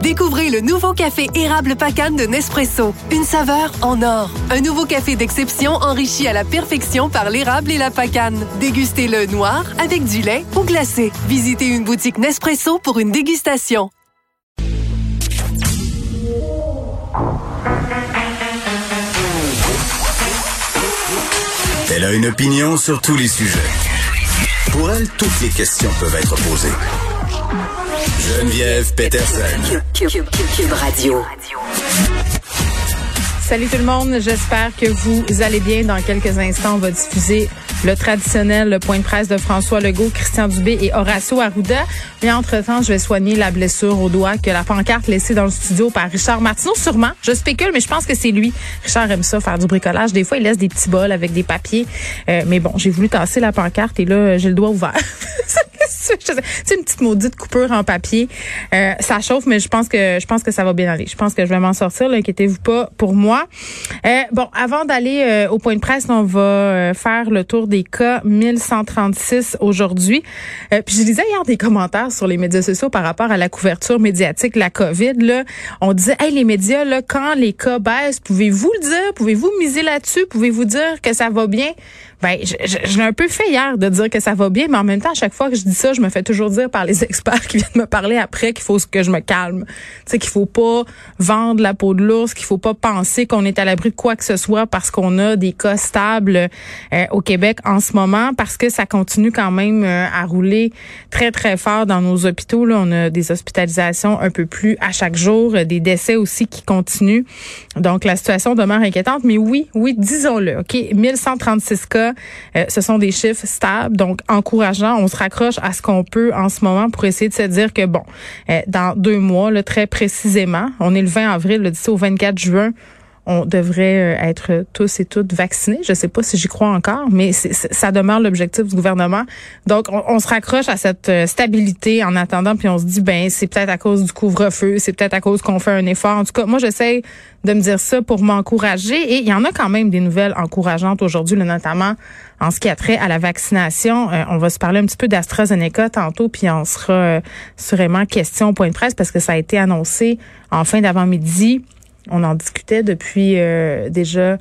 Découvrez le nouveau café érable Pacane de Nespresso. Une saveur en or. Un nouveau café d'exception enrichi à la perfection par l'érable et la pacane. Dégustez-le noir, avec du lait ou glacé. Visitez une boutique Nespresso pour une dégustation. Elle a une opinion sur tous les sujets. Pour elle, toutes les questions peuvent être posées. Geneviève Peterson. Cube Radio. Salut tout le monde, j'espère que vous allez bien. Dans quelques instants, on va diffuser le traditionnel point de presse de François Legault, Christian Dubé et Horacio Arruda. Mais entre-temps, je vais soigner la blessure au doigt que la pancarte laissée dans le studio par Richard Martineau, sûrement. Je spécule, mais je pense que c'est lui. Richard aime ça, faire du bricolage. Des fois, il laisse des petits bols avec des papiers. Mais bon, j'ai voulu tasser la pancarte et là, j'ai le doigt ouvert. C'est une petite maudite coupure en papier. Ça chauffe, mais je pense que ça va bien aller. Je pense que je vais m'en sortir, là, inquiétez-vous pas pour moi. Bon, avant d'aller au point de presse, on va faire le tour des cas 1136 aujourd'hui. Puis je lisais hier des commentaires sur les médias sociaux par rapport à la couverture médiatique de la COVID. Là, on disait, hey, les médias, là, quand les cas baissent, pouvez-vous le dire? Pouvez-vous miser là-dessus? Pouvez-vous dire que ça va bien? Ben, je l'ai un peu fait hier de dire que ça va bien, mais en même temps, à chaque fois que je dis ça, je me fais toujours dire par les experts qui viennent me parler après qu'il faut que je me calme. Tu sais, qu'il faut pas vendre la peau de l'ours, qu'il faut pas penser qu'on est à l'abri de quoi que ce soit parce qu'on a des cas stables au Québec en ce moment, parce que ça continue quand même à rouler très, très fort dans nos hôpitaux. Là, on a des hospitalisations un peu plus à chaque jour, des décès aussi qui continuent. Donc, la situation demeure inquiétante, mais oui, disons-le, OK, 1136 cas. Ce sont des chiffres stables, donc encourageants. On se raccroche à ce qu'on peut en ce moment pour essayer de se dire que, bon, dans 2 mois, là, très précisément, on est le 20 avril, le 10 au 24 juin, on devrait être tous et toutes vaccinés. Je sais pas si j'y crois encore, mais ça demeure l'objectif du gouvernement. Donc, on se raccroche à cette stabilité en attendant, puis on se dit, ben, c'est peut-être à cause du couvre-feu, c'est peut-être à cause qu'on fait un effort. En tout cas, moi, j'essaie de me dire ça pour m'encourager. Et il y en a quand même des nouvelles encourageantes aujourd'hui, là, notamment en ce qui a trait à la vaccination. On va se parler un petit peu d'AstraZeneca tantôt, puis on sera sûrement question au point de presse parce que ça a été annoncé en fin d'avant-midi. On en discutait depuis déjà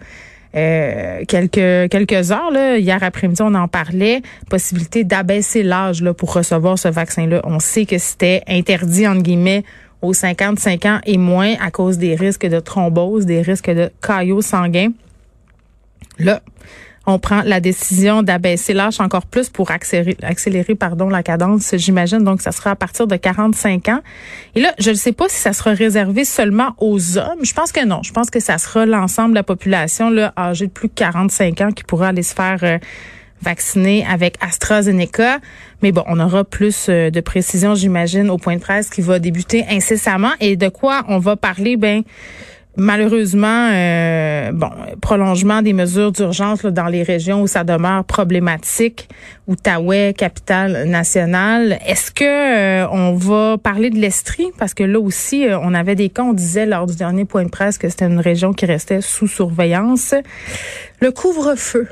quelques heures. Là. Hier après-midi, on en parlait. Possibilité d'abaisser l'âge là pour recevoir ce vaccin-là. On sait que c'était interdit, entre guillemets, aux 55 ans et moins à cause des risques de thrombose, des risques de caillots sanguins. Là, on prend la décision d'abaisser l'âge encore plus pour accélérer la cadence, j'imagine. Donc, ça sera à partir de 45 ans. Et là, je ne sais pas si ça sera réservé seulement aux hommes. Je pense que non. Je pense que ça sera l'ensemble de la population là, âgée de plus de 45 ans qui pourra aller se faire vacciner avec AstraZeneca. Mais bon, on aura plus de précision, j'imagine, au point de presse qui va débuter incessamment. Et de quoi on va parler? Ben, malheureusement, prolongement des mesures d'urgence là, dans les régions où ça demeure problématique, Outaouais, capitale nationale. Est-ce que on va parler de l'Estrie? Parce que là aussi, on avait des cas, on disait lors du dernier point de presse que c'était une région qui restait sous surveillance. Le couvre-feu.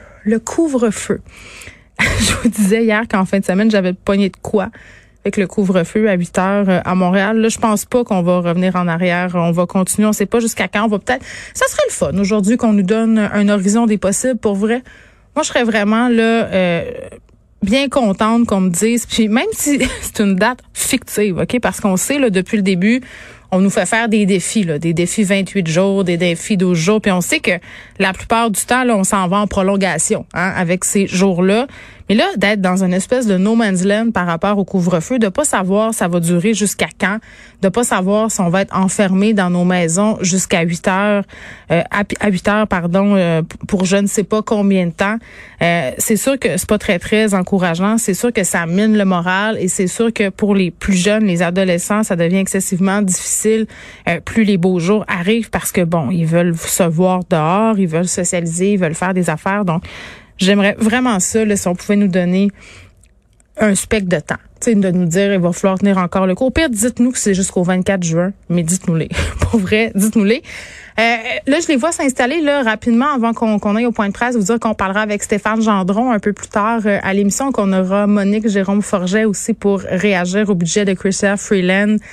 Je vous disais hier qu'en fin de semaine, j'avais pogné de quoi avec le couvre-feu à 8 heures à Montréal. Là, je pense pas qu'on va revenir en arrière. On va continuer. On sait pas jusqu'à quand. On va peut-être. Ça serait le fun aujourd'hui qu'on nous donne un horizon des possibles. Pour vrai, moi, je serais vraiment là bien contente qu'on me dise. Puis même si c'est une date fictive, ok, parce qu'on sait là depuis le début. On nous fait faire des défis, là, des défis 28 jours, des défis 12 jours. Puis on sait que la plupart du temps, là, on s'en va en prolongation avec ces jours-là. Mais là, d'être dans une espèce de no man's land par rapport au couvre-feu, de pas savoir ça va durer jusqu'à quand, de pas savoir si on va être enfermé dans nos maisons jusqu'à 8 heures, à 8 heures, pour je ne sais pas combien de temps. C'est sûr que c'est pas très, très encourageant. C'est sûr que ça mine le moral et c'est sûr que pour les plus jeunes, les adolescents, ça devient excessivement difficile plus les beaux jours arrivent parce que bon, ils veulent se voir dehors, ils veulent socialiser, ils veulent faire des affaires. Donc, j'aimerais vraiment ça, là, si on pouvait nous donner un spectre de temps. Tu sais, de nous dire, il va falloir tenir encore le coup. Au pire, dites-nous que c'est jusqu'au 24 juin, mais dites-nous-les. Pour vrai, dites-nous-les. Là, je les vois s'installer là rapidement avant qu'on aille au point de presse. Vous dire qu'on parlera avec Stéphane Gendron un peu plus tard à l'émission, qu'on aura Monique Jérôme Forget aussi pour réagir au budget de Chrysler Freeland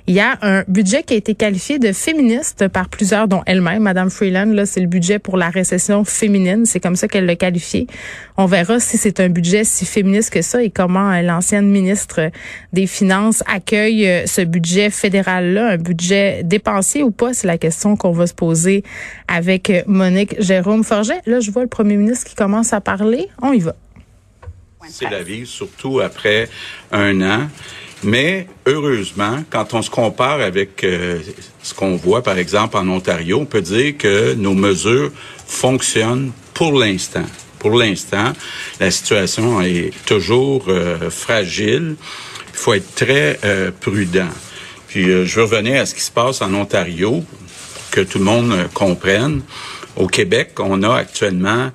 Il y a un budget qui a été qualifié de féministe par plusieurs, dont elle-même, Mme Freeland. Là, c'est le budget pour la récession féminine. C'est comme ça qu'elle l'a qualifié. On verra si c'est un budget si féministe que ça et comment l'ancienne ministre des Finances accueille ce budget fédéral-là. Un budget dépensier ou pas, c'est la question qu'on va se poser avec Monique Jérôme-Forget. Là, je vois le premier ministre qui commence à parler. On y va. C'est la vie, surtout après un an. Mais heureusement, quand on se compare avec ce qu'on voit, par exemple, en Ontario, on peut dire que nos mesures fonctionnent pour l'instant. Pour l'instant, la situation est toujours fragile. Il faut être très prudent. Puis je veux revenir à ce qui se passe en Ontario pour que tout le monde comprenne. Au Québec, on a actuellement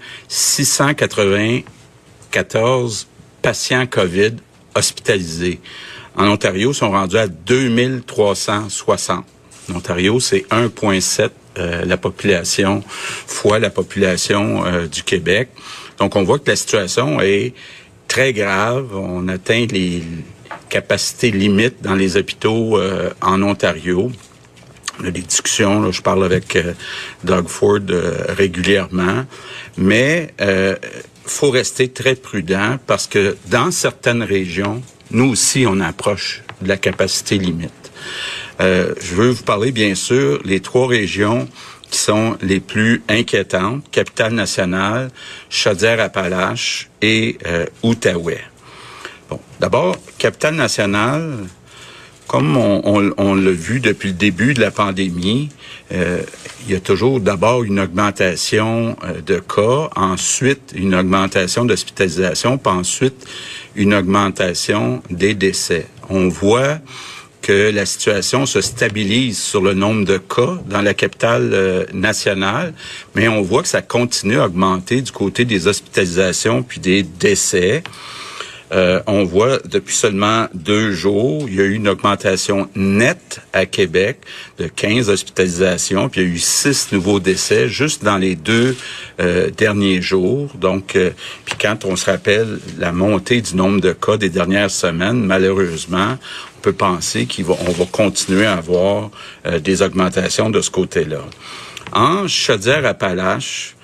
694 patients COVID hospitalisés. En Ontario, ils sont rendus à 2360. En Ontario, c'est 1,7 la population fois la population du Québec. Donc, on voit que la situation est très grave. On atteint les capacités limites dans les hôpitaux en Ontario. On a des discussions, là, je parle avec Doug Ford régulièrement, mais faut rester très prudent parce que dans certaines régions, nous aussi, on approche de la capacité limite. Je veux vous parler, bien sûr, les 3 régions qui sont les plus inquiétantes, Capitale-Nationale, Chaudière-Appalaches et Outaouais. Bon, d'abord, Capitale-Nationale, comme on l'a vu depuis le début de la pandémie, il y a toujours d'abord une augmentation de cas, ensuite une augmentation d'hospitalisation, puis ensuite une augmentation des décès. On voit que la situation se stabilise sur le nombre de cas dans la capitale nationale, mais on voit que ça continue à augmenter du côté des hospitalisations puis des décès. On voit depuis seulement 2 jours, il y a eu une augmentation nette à Québec de 15 hospitalisations, puis il y a eu 6 nouveaux décès juste dans les 2 derniers jours. Donc, puis quand on se rappelle la montée du nombre de cas des dernières semaines, malheureusement, on peut penser on va continuer à avoir des augmentations de ce côté-là. En Chaudière-Appalaches,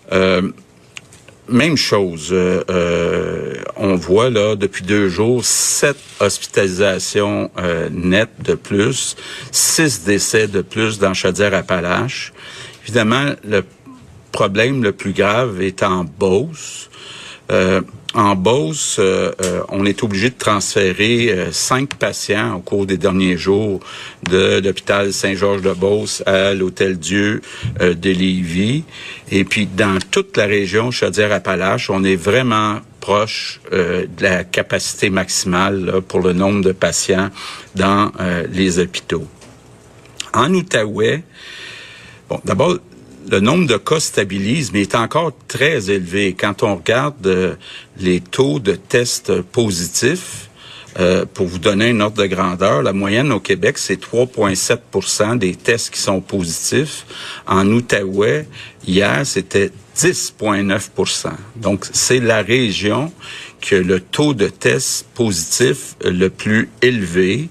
même chose. On voit là depuis 2 jours 7 hospitalisations nettes de plus, 6 décès de plus dans Chaudière-Appalaches. Évidemment, le problème le plus grave est en Beauce. En Beauce, on est obligé de transférer 5 patients au cours des derniers jours de l'hôpital Saint-Georges-de-Beauce à l'Hôtel-Dieu de Lévis. Et puis, dans toute la région Chaudière-Appalaches, on est vraiment proche de la capacité maximale là, pour le nombre de patients dans les hôpitaux. En Outaouais, bon, d'abord, le nombre de cas stabilise, mais est encore très élevé. Quand on regarde les taux de tests positifs, pour vous donner un ordre de grandeur, la moyenne au Québec, c'est 3,7% des tests qui sont positifs. En Outaouais, hier, c'était 10,9%. Donc, c'est la région qui a le taux de tests positifs le plus élevé.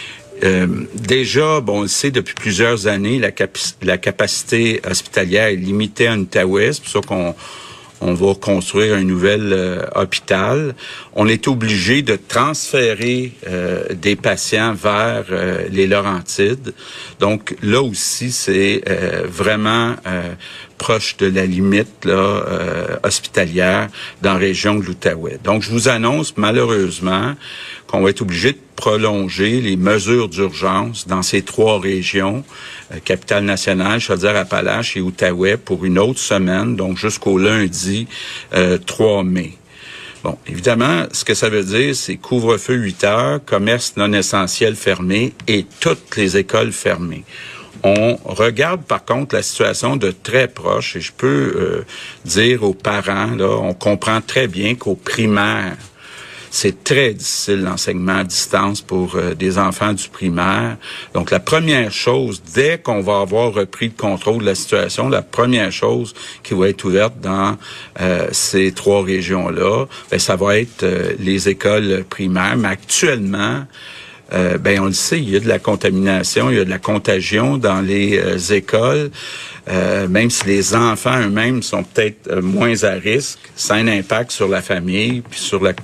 Déjà, bon, on le sait depuis plusieurs années, la capacité hospitalière est limitée en Outaouais. C'est pour ça qu'on va construire un nouvel hôpital. On est obligé de transférer des patients vers les Laurentides. Donc là aussi, c'est vraiment proche de la limite là, hospitalière dans la région de l'Outaouais. Donc je vous annonce malheureusement qu'on va être obligé de prolonger les mesures d'urgence dans ces 3 régions, Capitale-Nationale, Chaudière-Appalaches et Outaouais, pour une autre semaine, donc jusqu'au lundi 3 mai. Bon, évidemment, ce que ça veut dire, c'est couvre-feu 8 heures, commerce non essentiel fermé et toutes les écoles fermées. On regarde par contre la situation de très proche et je peux dire aux parents, là, on comprend très bien qu'au primaire, c'est très difficile l'enseignement à distance pour des enfants du primaire. Donc, la première chose, dès qu'on va avoir repris le contrôle de la situation, la première chose qui va être ouverte dans ces 3 régions-là, ça va être les écoles primaires. Mais actuellement, on le sait, il y a de la contamination, il y a de la contagion dans les écoles. Même si les enfants eux-mêmes sont peut-être moins à risque, ça a un impact sur la famille puis sur la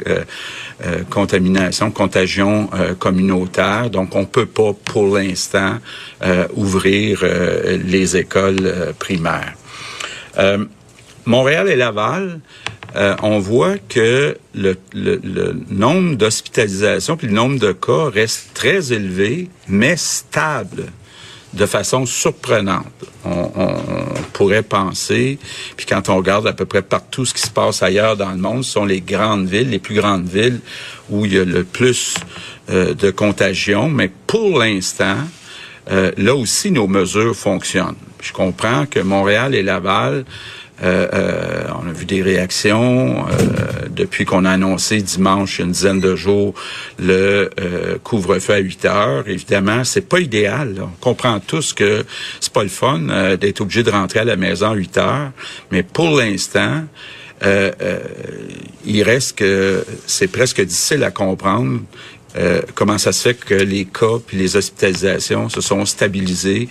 contagion communautaire. Donc, on peut pas, pour l'instant, ouvrir les écoles primaires. Montréal et Laval, on voit que le nombre d'hospitalisations puis le nombre de cas reste très élevé, mais stable de façon surprenante. On pourrait penser, puis quand on regarde à peu près partout ce qui se passe ailleurs dans le monde, ce sont les grandes villes, les plus grandes villes où il y a le plus de contagion, mais pour l'instant, là aussi, nos mesures fonctionnent. Je comprends que Montréal et Laval, on a vu des réactions depuis qu'on a annoncé dimanche, il y a une dizaine de jours, le couvre-feu à 8 heures. Évidemment, c'est pas idéal. Là. On comprend tous que c'est pas le fun d'être obligé de rentrer à la maison à 8 heures, mais pour l'instant, il reste que c'est presque difficile à comprendre comment ça se fait que les cas puis les hospitalisations se sont stabilisés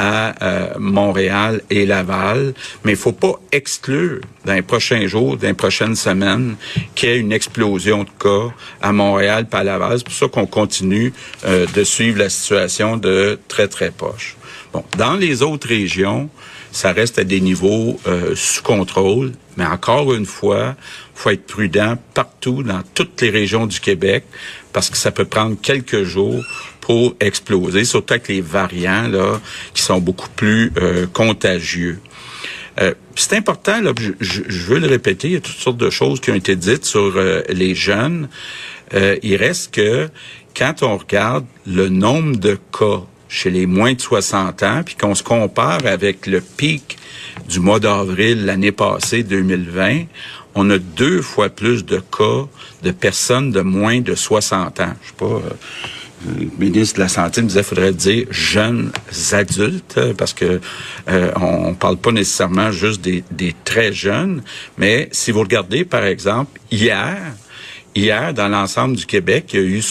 à Montréal et Laval. Mais il faut pas exclure dans les prochains jours, dans les prochaines semaines, qu'il y ait une explosion de cas à Montréal et à Laval. C'est pour ça qu'on continue de suivre la situation de très, très proche. Bon, dans les autres régions, ça reste à des niveaux sous contrôle, mais encore une fois, faut être prudent partout, dans toutes les régions du Québec, parce que ça peut prendre quelques jours pour exploser, surtout avec les variants là qui sont beaucoup plus contagieux. C'est important, là, je veux le répéter, il y a toutes sortes de choses qui ont été dites sur les jeunes. Il reste que quand on regarde le nombre de cas chez les moins de 60 ans, puis qu'on se compare avec le pic du mois d'avril l'année passée, 2020, on a 2 fois plus de cas de personnes de moins de 60 ans. Je sais pas, le ministre de la Santé me disait qu'il faudrait dire jeunes adultes, parce que on parle pas nécessairement juste des très jeunes, mais si vous regardez, par exemple, hier, dans l'ensemble du Québec, il y a eu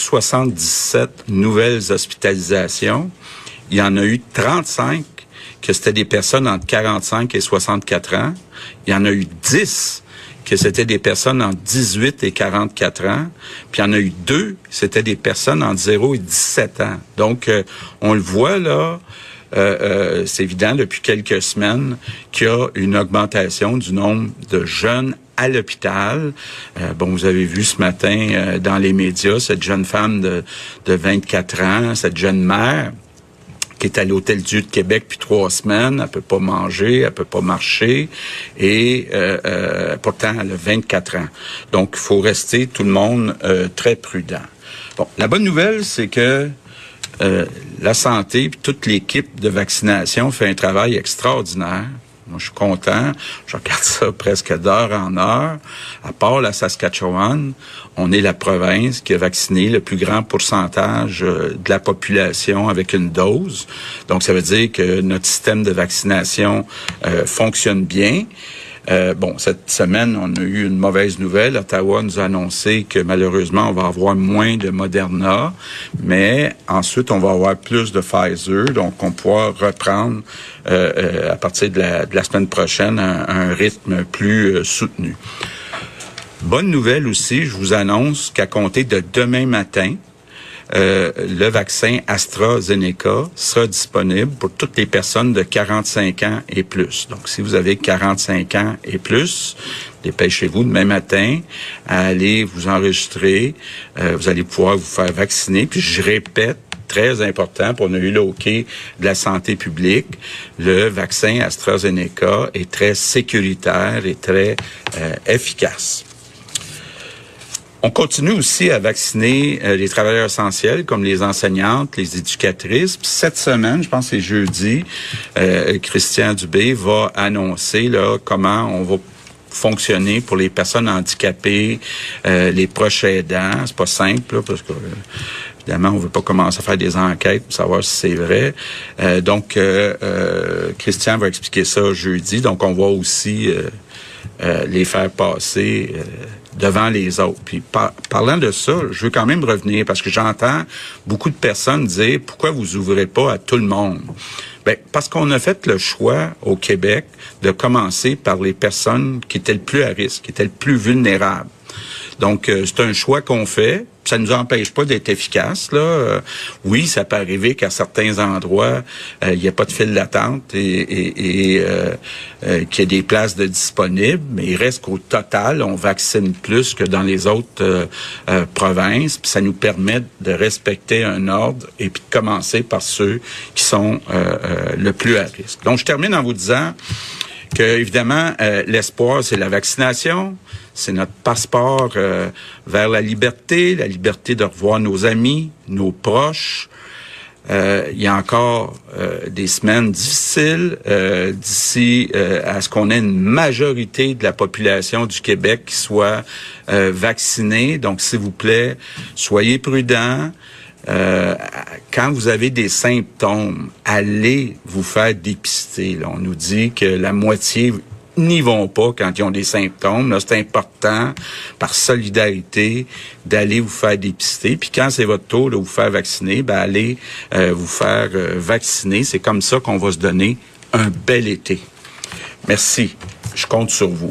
77 nouvelles hospitalisations. Il y en a eu 35 que c'était des personnes entre 45 et 64 ans. Il y en a eu 10 que c'était des personnes entre 18 et 44 ans. Puis il y en a eu 2, c'était des personnes entre 0 et 17 ans. Donc, on le voit là, c'est évident depuis quelques semaines qu'il y a une augmentation du nombre de jeunes à l'hôpital. Vous avez vu ce matin dans les médias cette jeune femme de 24 ans, cette jeune mère qui est à l'Hôtel-Dieu de Québec depuis 3 semaines. Elle peut pas manger, elle peut pas marcher et pourtant elle a 24 ans. Donc, il faut rester tout le monde très prudent. Bon, la bonne nouvelle, c'est que la santé et toute l'équipe de vaccination fait un travail extraordinaire. Moi, je suis content. Je regarde ça presque d'heure en heure. À part la Saskatchewan, on est la province qui a vacciné le plus grand pourcentage de la population avec une dose. Donc, ça veut dire que notre système de vaccination fonctionne bien. Cette semaine, on a eu une mauvaise nouvelle. Ottawa nous a annoncé que malheureusement, on va avoir moins de Moderna, mais ensuite, on va avoir plus de Pfizer. Donc, on pourra reprendre à partir de la semaine prochaine un rythme plus soutenu. Bonne nouvelle aussi, je vous annonce qu'à compter de demain matin, le vaccin AstraZeneca sera disponible pour toutes les personnes de 45 ans et plus. Donc, si vous avez 45 ans et plus, dépêchez-vous demain matin à aller vous enregistrer. Vous allez pouvoir vous faire vacciner. Puis, je répète, très important, pour on a eu le OK de la santé publique, le vaccin AstraZeneca est très sécuritaire et très efficace. On continue aussi à vacciner les travailleurs essentiels comme les enseignantes, les éducatrices. Puis cette semaine, je pense que c'est jeudi, Christian Dubé va annoncer là comment on va fonctionner pour les personnes handicapées, les proches aidants. C'est pas simple là, parce que évidemment, on veut pas commencer à faire des enquêtes pour savoir si c'est vrai. Donc, Christian va expliquer ça jeudi. Donc, on va aussi les faire passer devant les autres. Puis parlant de ça, je veux quand même revenir parce que j'entends beaucoup de personnes dire pourquoi vous ouvrez pas à tout le monde. Ben parce qu'on a fait le choix au Québec de commencer par les personnes qui étaient le plus à risque, qui étaient le plus vulnérables. Donc c'est un choix qu'on fait. Ça nous empêche pas d'être efficace là. Oui, ça peut arriver qu'à certains endroits il n'y a pas de file d'attente et qu'il y ait des places de disponibles, mais il reste qu'au total, on vaccine plus que dans les autres provinces. Puis ça nous permet de respecter un ordre et puis de commencer par ceux qui sont le plus à risque. Donc je termine en vous disant que évidemment l'espoir c'est la vaccination. C'est notre passeport vers la liberté de revoir nos amis, nos proches. Il y a encore des semaines difficiles d'ici à ce qu'on ait une majorité de la population du Québec qui soit vaccinée. Donc, s'il vous plaît, soyez prudents. Quand vous avez des symptômes, allez vous faire dépister. Là, on nous dit que la moitié n'y vont pas quand ils ont des symptômes. Là, c'est important, par solidarité, d'aller vous faire dépister. Puis quand c'est votre tour de vous faire vacciner, ben allez vous faire vacciner. C'est comme ça qu'on va se donner un bel été. Merci. Je compte sur vous.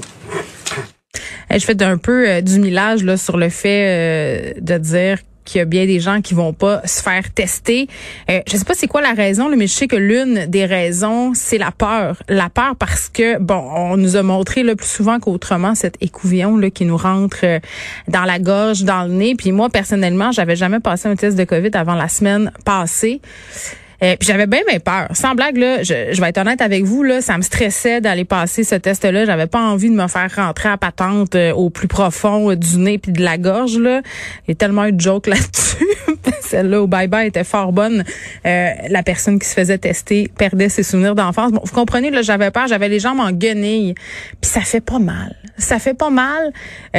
Je fais un peu du millage là sur le fait de dire qu'il y a bien des gens qui vont pas se faire tester. Je sais pas c'est quoi la raison, mais je sais que l'une des raisons, c'est la peur. La peur parce que, bon, on nous a montré là, plus souvent qu'autrement cet écouvillon là, qui nous rentre dans la gorge, dans le nez. Puis moi, personnellement, j'avais jamais passé un test de COVID avant la semaine passée. Puis j'avais bien peur. Sans blague, là, je vais être honnête avec vous, là, ça me stressait d'aller passer ce test-là. J'avais pas envie de me faire rentrer à patente au plus profond du nez puis de la gorge, là. Il y a tellement eu de jokes là-dessus. Celle-là au bye-bye était fort bonne. La personne qui se faisait tester perdait ses souvenirs d'enfance. Bon, vous comprenez, là, j'avais peur, j'avais les jambes en guenilles. Puis ça fait pas mal. Ça fait pas mal.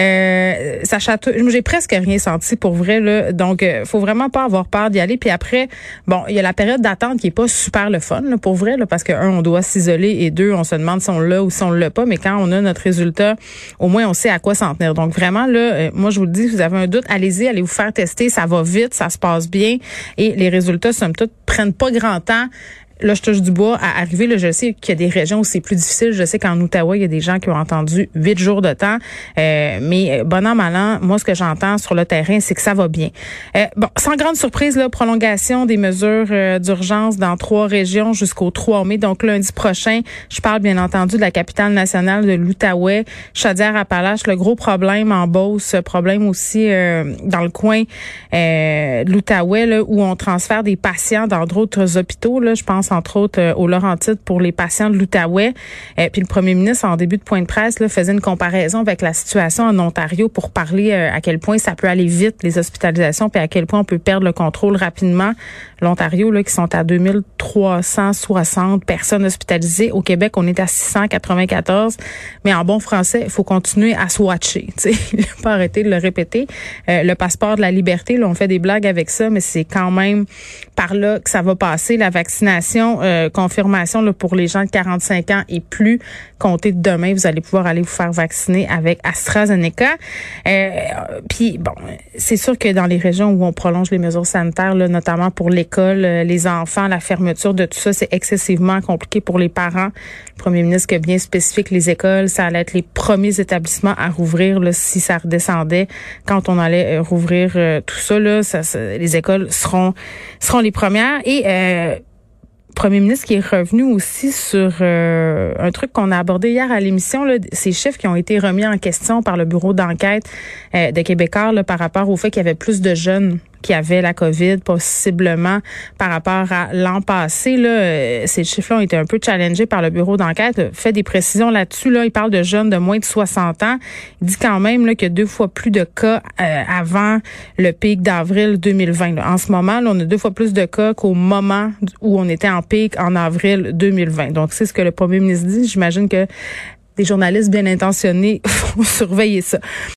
Ça chatouille. J'ai presque rien senti pour vrai, là. Donc, faut vraiment pas avoir peur d'y aller. Puis après, bon, il y a la période d'attente qui est pas super le fun, là, pour vrai, là, parce que un, on doit s'isoler et deux, on se demande si on l'a ou si on l'a pas. Mais quand on a notre résultat, au moins, on sait à quoi s'en tenir. Donc, vraiment, là, moi, je vous le dis, si vous avez un doute, allez-y, allez vous faire tester. Ça va vite, ça se passe bien et les résultats, somme toute, prennent pas grand temps. Là, je touche du bois à arriver. Là, je sais qu'il y a des régions où c'est plus difficile. Je sais qu'en Outaouais, il y a des gens qui ont entendu 8 jours de temps. Mais bon an, mal an, moi, ce que j'entends sur le terrain, c'est que ça va bien. Bon, sans grande surprise, là, prolongation des mesures d'urgence dans 3 régions jusqu'au 3 mai. Donc, lundi prochain, je parle bien entendu de la capitale nationale de l'Outaouais, Chaudière-Appalaches. Le gros problème en Beauce, problème aussi dans le coin de l'Outaouais, là, où on transfère des patients dans d'autres hôpitaux. Là, je pense entre autres aux Laurentides pour les patients de l'Outaouais. Puis le premier ministre, en début de point de presse, là, faisait une comparaison avec la situation en Ontario pour parler à quel point ça peut aller vite, les hospitalisations, puis à quel point on peut perdre le contrôle rapidement. L'Ontario, là, qui sont à 2360 personnes hospitalisées. Au Québec, on est à 694. Mais en bon français, il faut continuer à se watcher. Il ne faut pas arrêter de le répéter. Le passeport de la liberté, là, on fait des blagues avec ça, mais c'est quand même par là que ça va passer. La vaccination, confirmation là, pour les gens de 45 ans et plus. Comptez de demain, vous allez pouvoir aller vous faire vacciner avec AstraZeneca. Puis bon, c'est sûr que dans les régions où on prolonge les mesures sanitaires, là, notamment pour l'école, les enfants, la fermeture de tout ça, c'est excessivement compliqué pour les parents. Le premier ministre a bien spécifié que les écoles, ça allait être les premiers établissements à rouvrir là, si ça redescendait. Quand on allait rouvrir tout ça, là, les écoles seront les premières. Et Premier ministre qui est revenu aussi sur un truc qu'on a abordé hier à l'émission, là, ces chiffres qui ont été remis en question par le bureau d'enquête de Québécois là, par rapport au fait qu'il y avait plus de jeunes qui avaient la COVID, possiblement par rapport à l'an passé. Là, ces chiffres-là ont été un peu challengés par le bureau d'enquête. Fait des précisions là-dessus. Là, il parle de jeunes de moins de 60 ans. Il dit quand même là, qu'il y a 2 fois plus de cas avant le pic d'avril 2020. Là. En ce moment, là, on a 2 fois plus de cas qu'au moment où on était en pic en avril 2020. Donc, c'est ce que le premier ministre dit. J'imagine que des journalistes bien intentionnés vont surveiller ça.